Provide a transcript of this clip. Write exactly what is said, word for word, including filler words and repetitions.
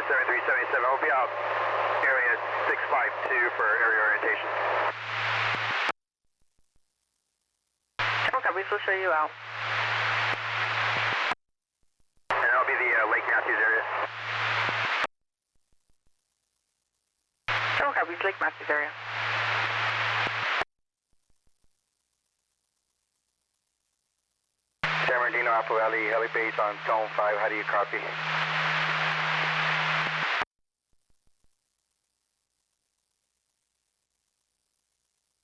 seven three seven seven, we'll be out area six five two for area orientation. Okay, we will show you out. And that'll be the uh, Lake Matthews area. Okay, we Lake Matthews area. San Bernardino, Apple Valley, helipad on zone five, how do you copy?